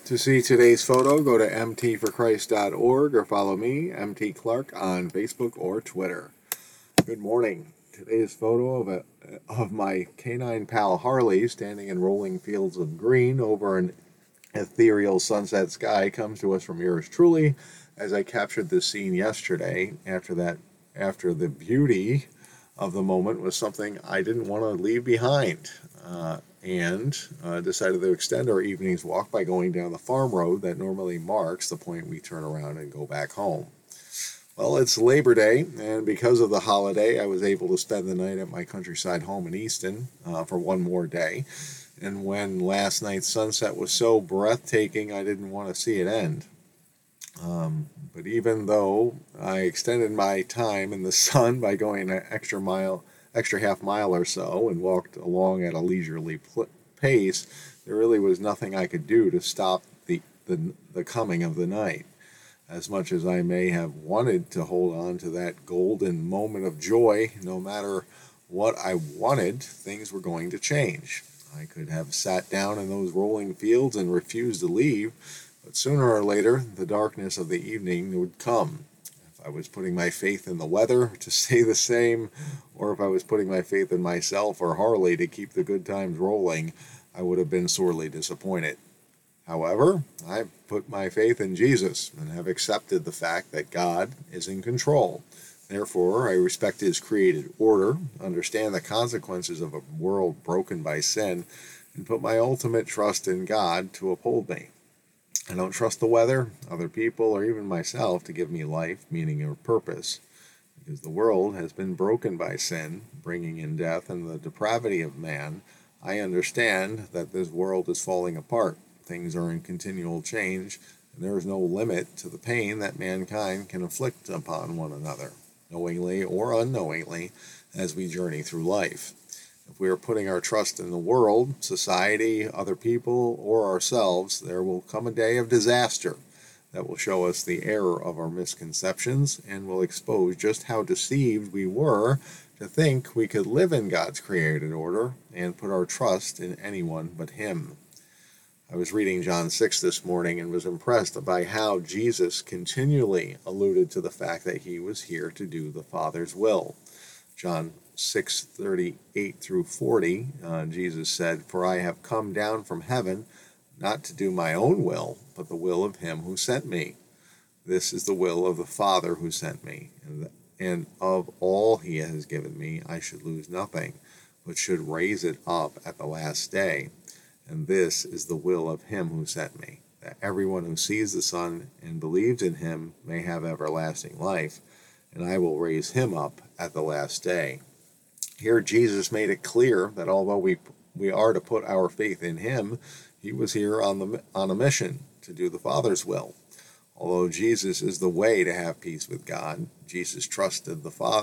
To see today's photo, go to mtforchrist.org or follow me, MT Clark, on Facebook or Twitter. Good morning. Today's photo of my canine pal Harley standing in rolling fields of green over an ethereal sunset sky comes to us from yours truly, as I captured this scene yesterday. After the beauty of the moment was something I didn't want to leave behind. And decided to extend our evening's walk by going down the farm road that normally marks the point we turn around and go back home. Well, it's Labor Day, and because of the holiday, I was able to spend the night at my countryside home in Easton for one more day. And when last night's sunset was so breathtaking, I didn't want to see it end. But even though I extended my time in the sun by going an extra half mile or so, and walked along at a leisurely pace, there really was nothing I could do to stop the coming of the night. As much as I may have wanted to hold on to that golden moment of joy, no matter what I wanted, things were going to change. I could have sat down in those rolling fields and refused to leave, but sooner or later, the darkness of the evening would come. If I was putting my faith in the weather to stay the same, or if I was putting my faith in myself or Harley to keep the good times rolling, I would have been sorely disappointed. However, I've put my faith in Jesus and have accepted the fact that God is in control. Therefore, I respect His created order, understand the consequences of a world broken by sin, and put my ultimate trust in God to uphold me. I don't trust the weather, other people, or even myself to give me life, meaning, or purpose. Because the world has been broken by sin, bringing in death and the depravity of man, I understand that this world is falling apart. Things are in continual change, and there is no limit to the pain that mankind can inflict upon one another, knowingly or unknowingly, as we journey through life. If we are putting our trust in the world, society, other people, or ourselves, there will come a day of disaster that will show us the error of our misconceptions and will expose just how deceived we were to think we could live in God's created order and put our trust in anyone but Him. I was reading John 6 this morning and was impressed by how Jesus continually alluded to the fact that He was here to do the Father's will. John 6:38 through 40, Jesus said, "For I have come down from heaven, not to do my own will, but the will of Him who sent me. This is the will of the Father who sent me, and of all He has given me, I should lose nothing, but should raise it up at the last day. And this is the will of Him who sent me, that everyone who sees the Son and believes in Him may have everlasting life, and I will raise him up at the last day." Here Jesus made it clear that although we are to put our faith in Him, He was here on a mission to do the Father's will. Although Jesus is the way to have peace with God, Jesus trusted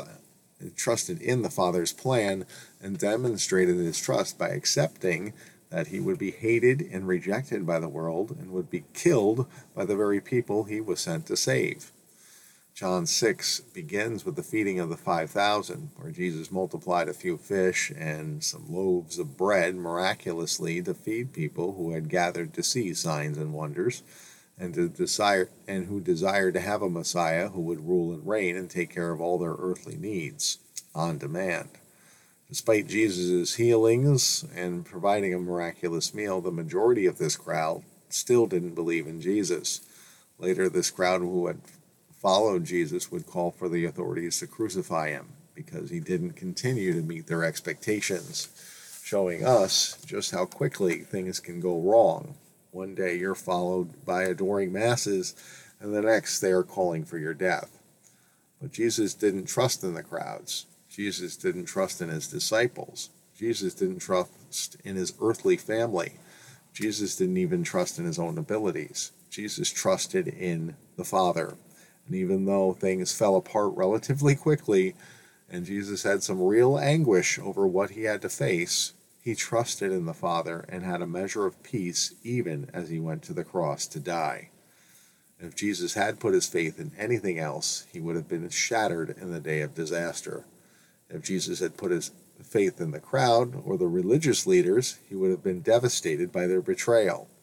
in the Father's plan and demonstrated His trust by accepting that He would be hated and rejected by the world and would be killed by the very people He was sent to save. John 6 begins with the feeding of the 5,000, where Jesus multiplied a few fish and some loaves of bread miraculously to feed people who had gathered to see signs and wonders, and who desired to have a Messiah who would rule and reign and take care of all their earthly needs on demand. Despite Jesus' healings and providing a miraculous meal, the majority of this crowd still didn't believe in Jesus. Later, this crowd who had followed Jesus would call for the authorities to crucify Him because He didn't continue to meet their expectations, showing us just how quickly things can go wrong. One day you're followed by adoring masses, and the next they are calling for your death. But Jesus didn't trust in the crowds. Jesus didn't trust in His disciples. Jesus didn't trust in His earthly family. Jesus didn't even trust in His own abilities. Jesus trusted in the Father. And even though things fell apart relatively quickly, and Jesus had some real anguish over what He had to face, He trusted in the Father and had a measure of peace even as He went to the cross to die. If Jesus had put His faith in anything else, He would have been shattered in the day of disaster. If Jesus had put His faith in the crowd or the religious leaders, He would have been devastated by their betrayal.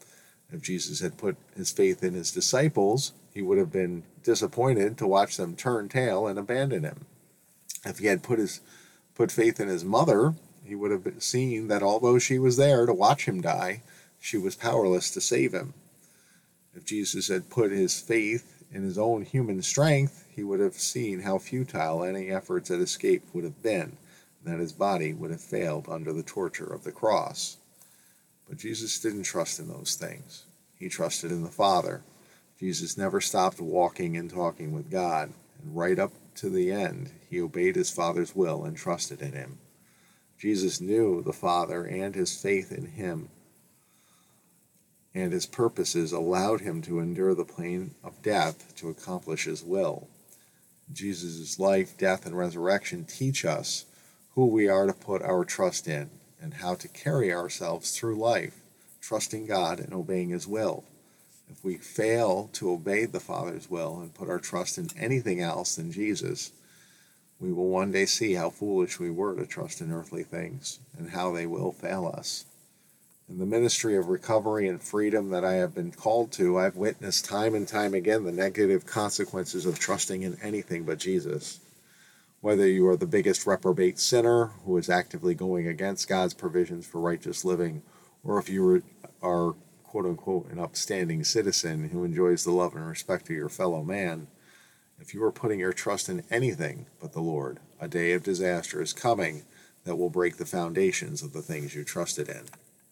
If Jesus had put his faith in his disciples, he would have been disappointed to watch them turn tail and abandon him. If he had put faith in his mother, he would have seen that although she was there to watch him die, she was powerless to save him. If Jesus had put his faith in his own human strength, he would have seen how futile any efforts at escape would have been, and that his body would have failed under the torture of the cross. But Jesus didn't trust in those things. He trusted in the Father. Jesus never stopped walking and talking with God, and right up to the end, he obeyed his Father's will and trusted in him. Jesus knew the Father, and his faith in him and his purposes allowed him to endure the pain of death to accomplish his will. Jesus' life, death, and resurrection teach us who we are to put our trust in and how to carry ourselves through life, trusting God and obeying his will. If we fail to obey the Father's will and put our trust in anything else than Jesus, we will one day see how foolish we were to trust in earthly things and how they will fail us. In the ministry of recovery and freedom that I have been called to, I've witnessed time and time again the negative consequences of trusting in anything but Jesus. Whether you are the biggest reprobate sinner who is actively going against God's provisions for righteous living, or if you are, quote-unquote, an upstanding citizen who enjoys the love and respect of your fellow man, if you are putting your trust in anything but the Lord, a day of disaster is coming that will break the foundations of the things you trusted in.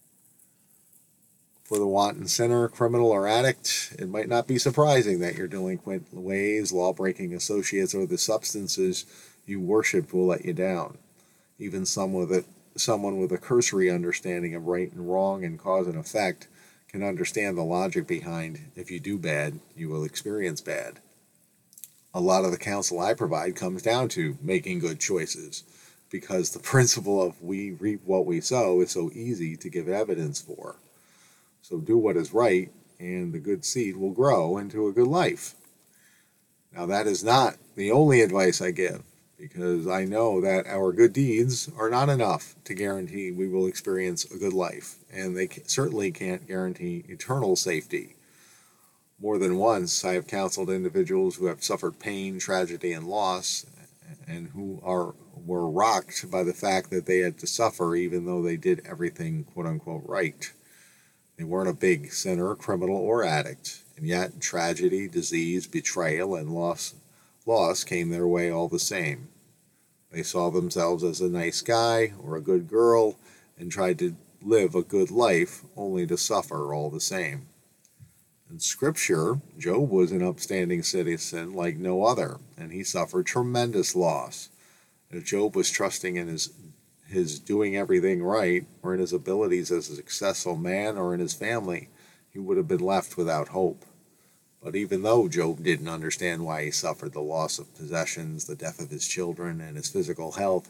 For the wanton sinner, criminal, or addict, it might not be surprising that your delinquent ways, law-breaking associates, or the substances you worshipped will let you down. Even someone with a cursory understanding of right and wrong and cause and effect can understand the logic behind if you do bad, you will experience bad. A lot of the counsel I provide comes down to making good choices, because the principle of we reap what we sow is so easy to give evidence for. So do what is right, and the good seed will grow into a good life. Now, that is not the only advice I give, because I know that our good deeds are not enough to guarantee we will experience a good life, and they certainly can't guarantee eternal safety. More than once, I have counseled individuals who have suffered pain, tragedy, and loss, and who were rocked by the fact that they had to suffer even though they did everything, quote-unquote, right. They weren't a big sinner, criminal, or addict, and yet tragedy, disease, betrayal, and loss came their way all the same. They saw themselves as a nice guy or a good girl and tried to live a good life only to suffer all the same. In Scripture, Job was an upstanding citizen like no other, and he suffered tremendous loss. If Job was trusting in his doing everything right, or in his abilities as a successful man, or in his family, he would have been left without hope. But even though Job didn't understand why he suffered the loss of possessions, the death of his children, and his physical health,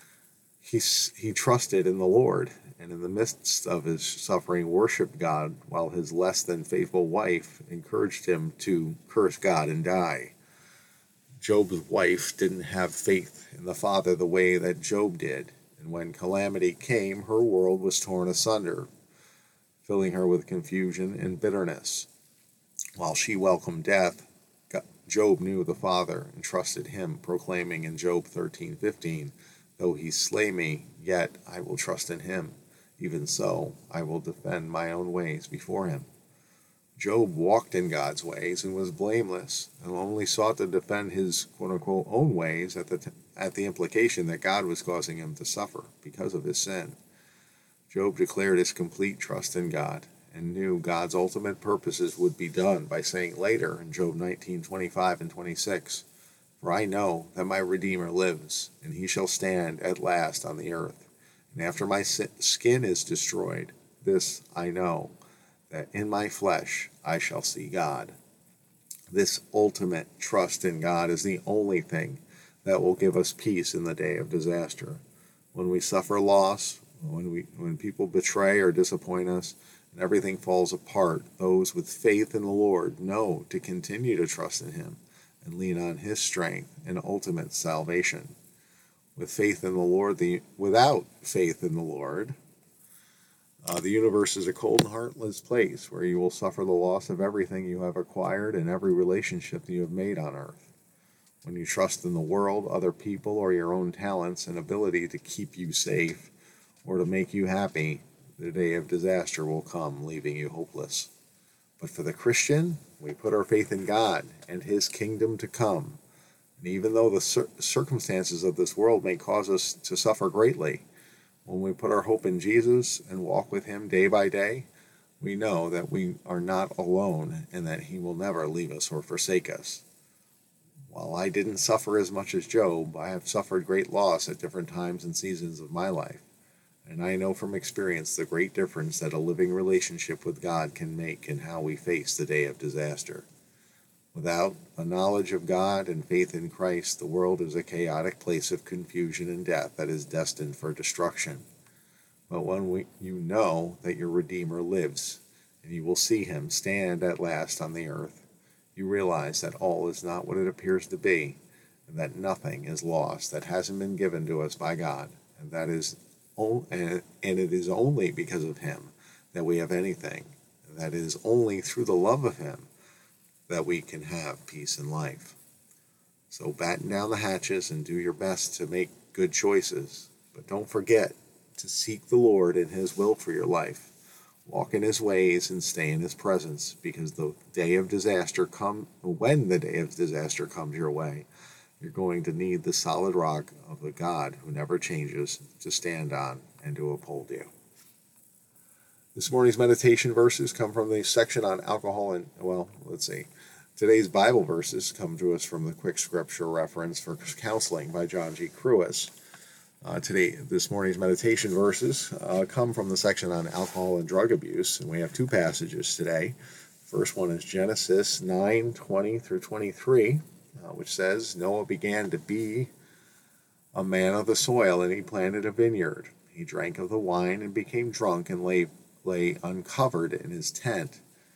he trusted in the Lord, and in the midst of his suffering worshiped God, while his less than faithful wife encouraged him to curse God and die. Job's wife didn't have faith in the Father the way that Job did, and when calamity came, her world was torn asunder, filling her with confusion and bitterness. While she welcomed death, Job knew the Father and trusted him, proclaiming in Job 13:15, "Though he slay me, yet I will trust in him. Even so, I will defend my own ways before him." Job walked in God's ways and was blameless, and only sought to defend his quote-unquote own ways at the implication that God was causing him to suffer because of his sin. Job declared his complete trust in God and knew God's ultimate purposes would be done by saying later in Job 19:25 and 26, "For I know that my Redeemer lives, and he shall stand at last on the earth. And after my skin is destroyed, this I know, that in my flesh I shall see God." This ultimate trust in God is the only thing that will give us peace in the day of disaster. When we suffer loss, when people betray or disappoint us, and everything falls apart, those with faith in the Lord know to continue to trust in him and lean on his strength and ultimate salvation. Without faith in the Lord, The universe is a cold and heartless place where you will suffer the loss of everything you have acquired and every relationship that you have made on earth. When you trust in the world, other people, or your own talents and ability to keep you safe or to make you happy, the day of disaster will come, leaving you hopeless. But for the Christian, we put our faith in God and His kingdom to come. And even though the circumstances of this world may cause us to suffer greatly, when we put our hope in Jesus and walk with Him day by day, we know that we are not alone and that He will never leave us or forsake us. While I didn't suffer as much as Job, I have suffered great loss at different times and seasons of my life. And I know from experience the great difference that a living relationship with God can make in how we face the day of disaster. Without a knowledge of God and faith in Christ, the world is a chaotic place of confusion and death that is destined for destruction. But when you know that your Redeemer lives, and you will see Him stand at last on the earth, you realize that all is not what it appears to be, and that nothing is lost that hasn't been given to us by God, and it is only because of Him that we have anything, and that it is only through the love of Him that we can have peace in life. So batten down the hatches and do your best to make good choices, but don't forget to seek the Lord and His will for your life. Walk in His ways and stay in His presence, because when the day of disaster comes your way, you're going to need the solid rock of the God who never changes to stand on and to uphold you. This morning's meditation verses come from the section on alcohol and, today's Bible verses come to us from the Quick Scripture Reference for Counseling by John G. Crewis. This morning's meditation verses come from the section on alcohol and drug abuse, and we have two passages today. The first one is Genesis 9:20 through 23, which says, Noah began to be a man of the soil, and he planted a vineyard. He drank of the wine and became drunk and lay uncovered in his tent.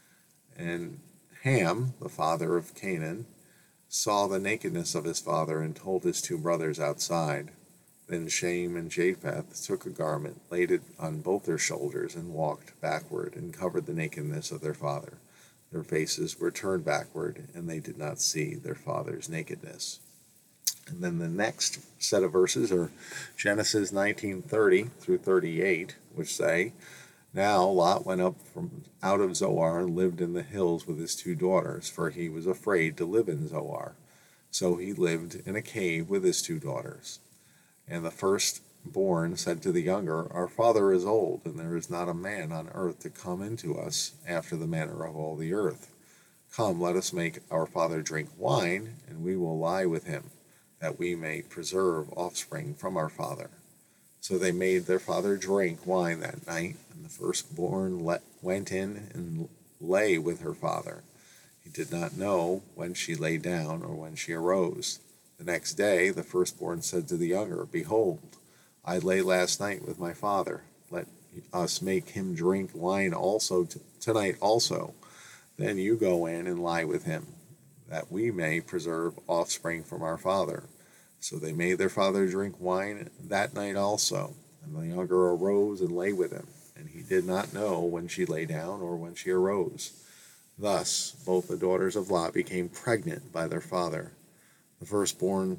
And Ham, the father of Canaan, saw the nakedness of his father and told his two brothers outside. Then Shem and Japheth took a garment, laid it on both their shoulders, and walked backward and covered the nakedness of their father. Their faces were turned backward, and they did not see their father's nakedness. And then the next set of verses are Genesis 19:30 through 38, which say, Now Lot went up from out of Zoar and lived in the hills with his two daughters, for he was afraid to live in Zoar. So he lived in a cave with his two daughters. And the firstborn said to the younger, Our father is old, and there is not a man on earth to come into us after the manner of all the earth. Come, let us make our father drink wine, and we will lie with him, that we may preserve offspring from our father. So they made their father drink wine that night, and the firstborn went in and lay with her father. He did not know when she lay down or when she arose. The next day the firstborn said to the younger, Behold, I lay last night with my father. Let us make him drink wine also tonight also. Then you go in and lie with him, that we may preserve offspring from our father. So they made their father drink wine that night also. And the younger arose and lay with him, and he did not know when she lay down or when she arose. Thus both the daughters of Lot became pregnant by their father. The firstborn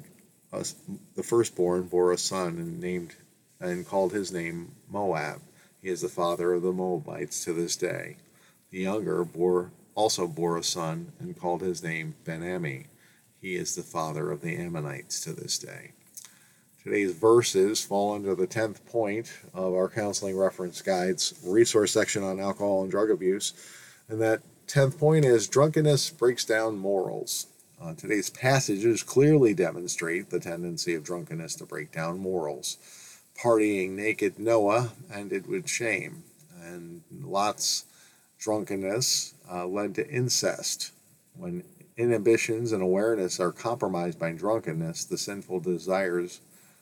bore a son and called his name Moab. He is the father of the Moabites to this day. The younger also bore a son and called his name Ben-Ammi. He is the father of the Ammonites to this day. Today's verses fall under the 10th point of our Counseling Reference Guide's resource section on alcohol and drug abuse. And that 10th point is drunkenness breaks down morals. Today's passages clearly demonstrate the tendency of drunkenness to break down morals. Partying naked Noah ended with shame, and Lot's drunkenness led to incest. When inhibitions and awareness are compromised by drunkenness, the sinful desires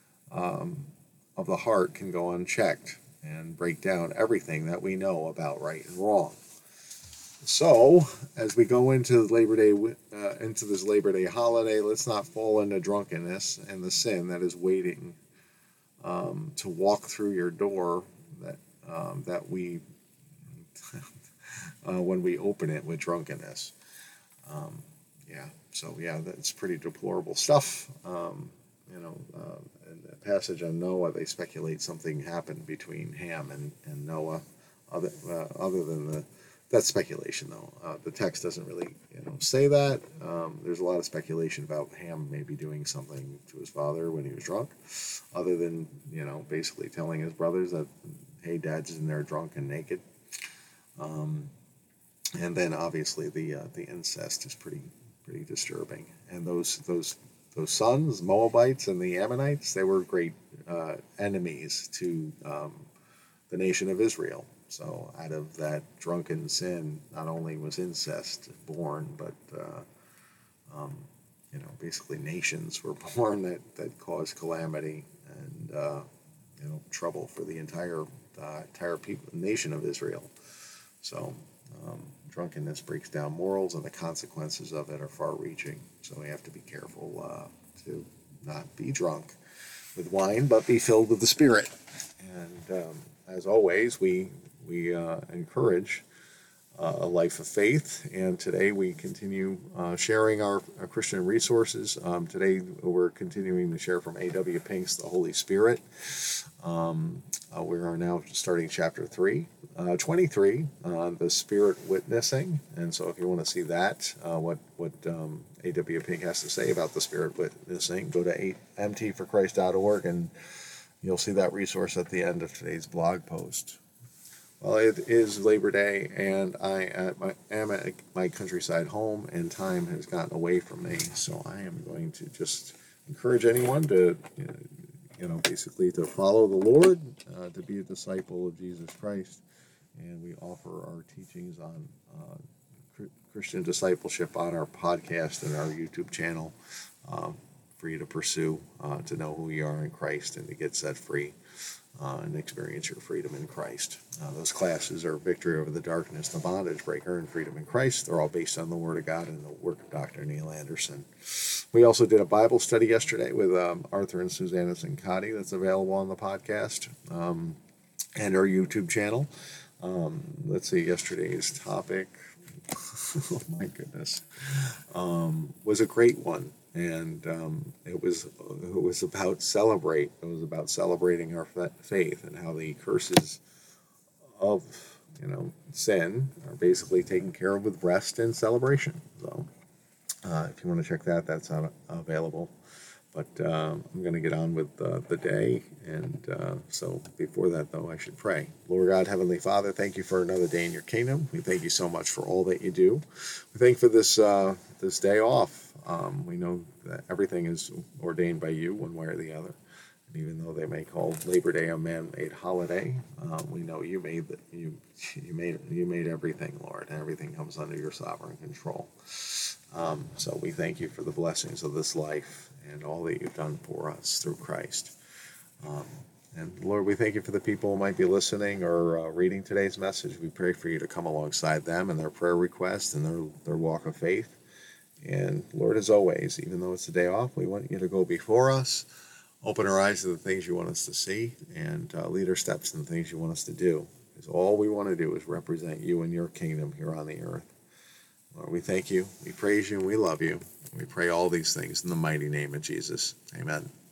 of the heart can go unchecked and break down everything that we know about right and wrong. So, as we go into this Labor Day holiday, let's not fall into drunkenness and the sin that is waiting to walk through your door that we when we open it with drunkenness. Yeah, so yeah, that's pretty deplorable stuff. In the passage on Noah, they speculate something happened between Ham and Noah, other than that's speculation though. The text doesn't really say that. There's a lot of speculation about Ham maybe doing something to his father when he was drunk, other than basically telling his brothers that, hey, Dad's in there drunk and naked. And then obviously the incest is pretty disturbing. And those sons, Moabites and the Ammonites, they were great enemies to the nation of Israel. So out of that drunken sin, not only was incest born, but basically nations were born that caused calamity and trouble for the entire nation of Israel. So drunkenness breaks down morals, and the consequences of it are far-reaching. So we have to be careful to not be drunk with wine, but be filled with the Spirit. And as always, we encourage a life of faith. And today we continue sharing our Christian resources. Today we're continuing to share from A.W. Pink's The Holy Spirit. We are now starting chapter 23, the Spirit Witnessing. And so if you want to see that, what A.W. Pink has to say about the Spirit Witnessing, go to mtforchrist.org and you'll see that resource at the end of today's blog post. Well, it is Labor Day, and I am at my countryside home, and time has gotten away from me. So I am going to just encourage anyone to, basically to follow the Lord, to be a disciple of Jesus Christ. And we offer our teachings on Christian discipleship on our podcast and our YouTube channel for you to pursue, to know who you are in Christ and to get set free. And experience your freedom in Christ. Those classes are Victory Over the Darkness, The Bondage Breaker, and Freedom in Christ. They're all based on the Word of God and the work of Dr. Neil Anderson. We also did a Bible study yesterday with Arthur and Susanna Zincati that's available on the podcast and our YouTube channel. Let's see, yesterday's topic, oh my goodness, was a great one. And it was about celebrate. It was about celebrating our faith and how the curses of sin are basically taken care of with rest and celebration. So if you want to check that, that's available. But I'm going to get on with the day. And so before that, though, I should pray. Lord God, Heavenly Father, thank you for another day in your kingdom. We thank you so much for all that you do. We thank you for this day off. We know that everything is ordained by you one way or the other. And even though they may call Labor Day a man-made holiday, we know you made everything, Lord, and everything comes under your sovereign control. So we thank you for the blessings of this life and all that you've done for us through Christ. And Lord, we thank you for the people who might be listening or reading today's message. We pray for you to come alongside them and their prayer requests and their walk of faith. And Lord, as always, even though it's a day off, we want you to go before us, open our eyes to the things you want us to see, and lead our steps in the things you want us to do. Because all we want to do is represent you and your kingdom here on the earth. Lord, we thank you, we praise you, and we love you. We pray all these things in the mighty name of Jesus. Amen.